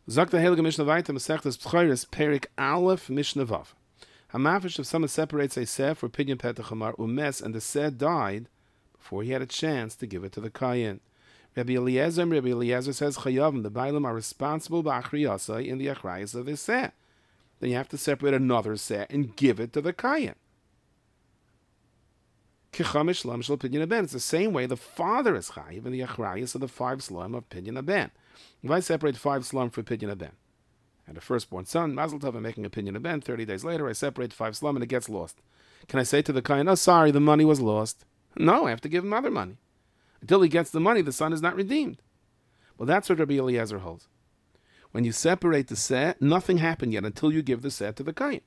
Sagt der Heilige Mishnah weiter, Masechtas B'choros, Perik Aleph, Mishnah Vav. Hamafish, if someone separates a seh for Pidyon Petach Hamar Umes, and the seh died before he had a chance to give it to the Kayin. Rabbi Eliezer says, Chayavim, the Bailam are responsible b'achriyasai in the achrayas of the seh. Then you have to separate another seh and give it to the Kayin. Kichamish Lam Shel Pidyon Aben. It's the same way the father is chayiv in the achrayas of the 5 slum of Pidyon Aben. If I separate 5 slum for Pidyon Aben, and a firstborn son, Mazel Tov, I'm making a Pidyon Aben, 30 days later I separate 5 slum and it gets lost. Can I say to the Kayin, oh sorry, the money was lost? No, I have to give him other money. Until he gets the money, the son is not redeemed. Well, that's what Rabbi Eliezer holds. When you separate the seh, nothing happened yet until you give the seh to the Kayin.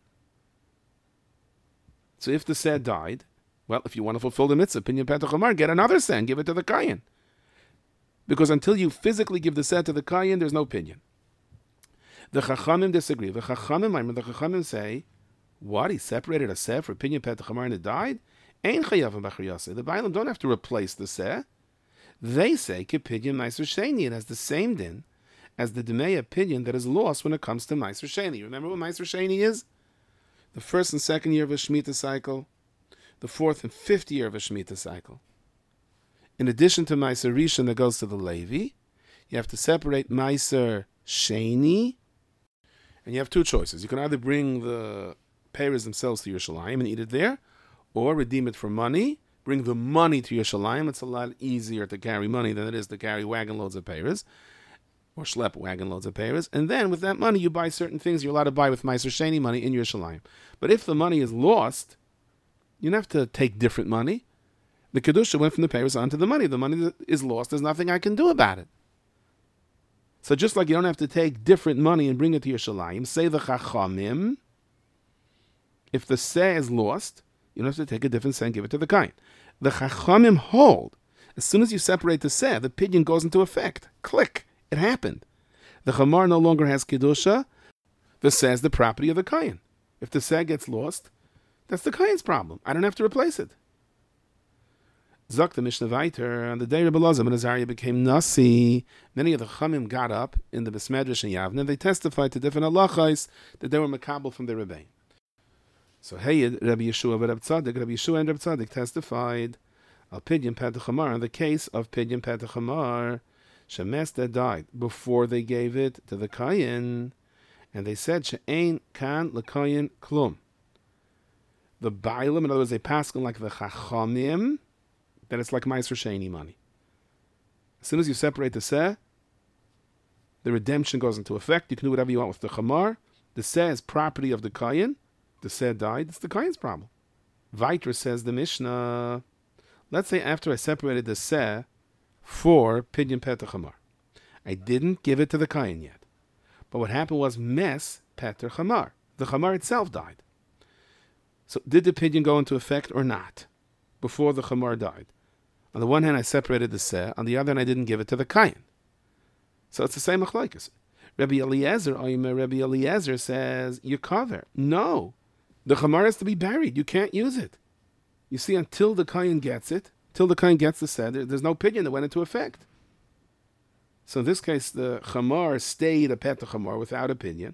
So if the seh died, well, if you want to fulfill the mitzvah, Pidyon Petach Hamar, get another seh and give it to the Kayin. Because until you physically give the seh to the Kayin, there's no Pidyon. The Chachamim disagree. The Chachamim say, what? He separated a seh for Pidyon Petach Hamar and it died? Ein chayavim b'achriyasei. The Bailam don't have to replace the seh. They say, Kipidyon Meiser Sheni. It has the same din as the Demeya Pidyon that is lost when it comes to Meiser Sheni. Remember what Meiser Sheni is? The 1st and 2nd year of a Shemitah cycle, the 4th and 5th year of a Shemitah cycle. In addition to Meiser Rishon that goes to the Levi, you have to separate Meiser Sheni, and you have 2 choices. You can either bring the payers themselves to Yerushalayim and eat it there, or redeem it for money, bring the money to Yerushalayim. It's a lot easier to carry money than it is to carry wagon loads of payers, or schlep wagon loads of payers. And then with that money, you buy certain things you're allowed to buy with Meiser Sheni money in Yerushalayim. But if the money is lost, you don't have to take different money. The Kedusha went from the payers onto the money. The money that is lost, there's nothing I can do about it. So just like you don't have to take different money and bring it to Yerushalayim, say the Chachamim, if the seh is lost, you don't have to take a different seh and give it to the Kayin. The Chachamim hold, as soon as you separate the seh, the Pidyon goes into effect. Click. It happened. The Chamar no longer has Kedusha. The seh is the property of the Kayin. If the seh gets lost, that's the Kayin's problem. I don't have to replace it. Zok the Mishnah Vayter, on the day Rebbe Elazar ben Azariah became Nasi, many of the Chachamim got up in the Besmedrash and Yavne, and they testified to different halachos that they were makabel from the Rebbein. So, hey, Rabbi Yeshua and Rabbi Tzaddik testified al Pidyon Petach Hamar on the case of Pidyon Petach Hamar. Shemes that died before they gave it to the Kayin, and they said she'ein kan l'Kayin klum. The Bailam, in other words, they pass on like the Chachamim, that it's like Meiser Sheni money. As soon as you separate the seh, the redemption goes into effect. You can do whatever you want with the Chamar. The seh is property of the Kayin. The seh died, it's the Kayin's problem. Vayter says the Mishnah, let's say after I separated the seh for Pidyon Petach Hamar, I didn't give it to the Kayin yet. But what happened was Mes Petach Hamar. The Chamar itself died. So did the Pidyon go into effect or not before the Chamar died? On the one hand, I separated the seh. On the other hand, I didn't give it to the Kayin. So it's the same machlokes. Rabbi Eliezer says, you cover. No. The Chamar has to be buried. You can't use it. You see, until the Kayin gets it, till the Kayin gets the seh, there's no Pidyon that went into effect. So in this case, the Chamar stayed a Petach Hamar without a Pidyon.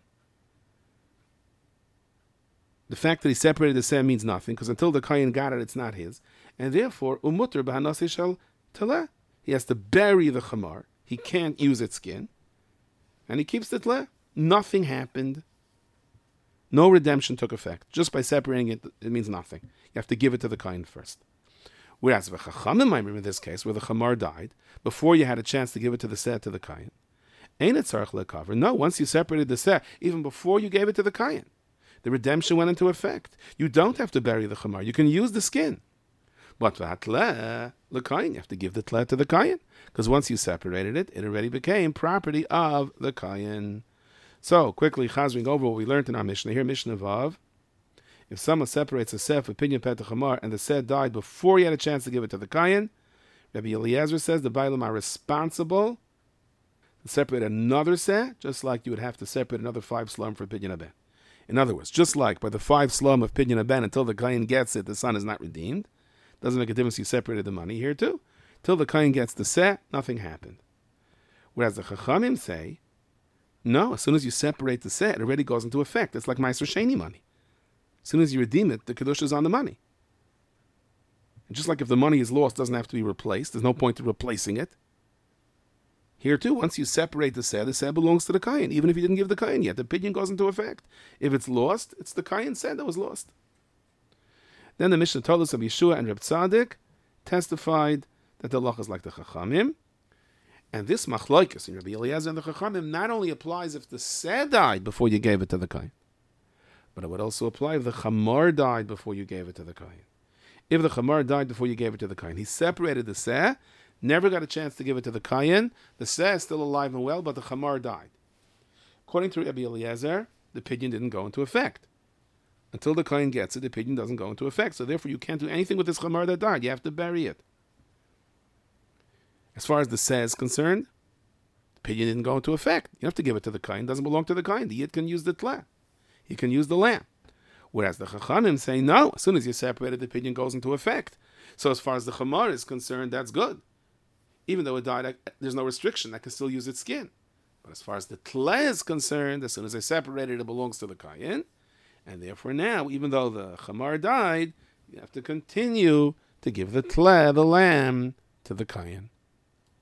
The fact that he separated the seh means nothing, because until the Kayin got it, it's not his. And therefore, umutter b'hanasi shel teleh. He has to bury the Chamar. He can't use its skin. And he keeps the teleh. Nothing happened. No redemption took effect. Just by separating it, it means nothing. You have to give it to the Kayin first. Whereas the Chachamim, in this case, where the Chamar died, before you had a chance to give it to the seh to the Kayin, ain't it tzarich le'kaver? No, once you separated the seh, even before you gave it to the Kayin, the redemption went into effect. You don't have to bury the Chamar. You can use the skin. But the tleh, the Kayin, you have to give the tleh to the Kayin. Because once you separated it, it already became property of the Kayin. So, quickly, chazring over what we learned in our Mishnah here, Mishnah Vav. If someone separates a seh for Pidyon Petach Hamar and the seh died before he had a chance to give it to the Kayin, Rabbi Eliezer says the Bailam are responsible to separate another seh, just like you would have to separate another 5 slum for Pidyon Aben. In other words, just like by the 5 slum of Pidyon Aben, until the Kayin gets it, the son is not redeemed. Doesn't make a difference you separated the money here too. Till the Kayin gets the seh, nothing happened. Whereas the Chachamim say, No, as soon as you separate the seh, it already goes into effect. It's like Meiser Sheni money. As soon as you redeem it, the Kedusha is on the money. And just like if the money is lost, it doesn't have to be replaced. There's no point in replacing it. Here too, once you separate the seh belongs to the Kayin, even if you didn't give the Kayin yet. The pidyon goes into effect. If it's lost, it's the Kayin seh that was lost. Then the Mishnah told us of Yeshua and Reb Tzaddik testified that the halacha is like the Chachamim. And this machlokes in Rabbi Eliezer and the Chachamim not only applies if the seh died before you gave it to the Kayin, but it would also apply if the Chamar died before you gave it to the Kayin. If the Chamar died before you gave it to the Kayin, he separated the seh, never got a chance to give it to the Kayin. The seh is still alive and well, but the Chamar died. According to Rabbi Eliezer, the pidyon didn't go into effect. Until the Kayin gets it, the pidyon doesn't go into effect. So therefore, you can't do anything with this Chamar that died. You have to bury it. As far as the seh is concerned, the pidyon didn't go into effect. You have to give it to the Kayin. It doesn't belong to the Kayin. The Yid can use the tleh. He can use the lamb. Whereas the Chachamim say, no, as soon as you separate it, the pidyon goes into effect. So as far as the Chamar is concerned, that's good. Even though it died, there's no restriction. I can still use its skin. But as far as the tleh is concerned, as soon as I separate it, it belongs to the Kayin. And therefore now, even though the Chamar died, you have to continue to give the tleh, the lamb, to the Kayin.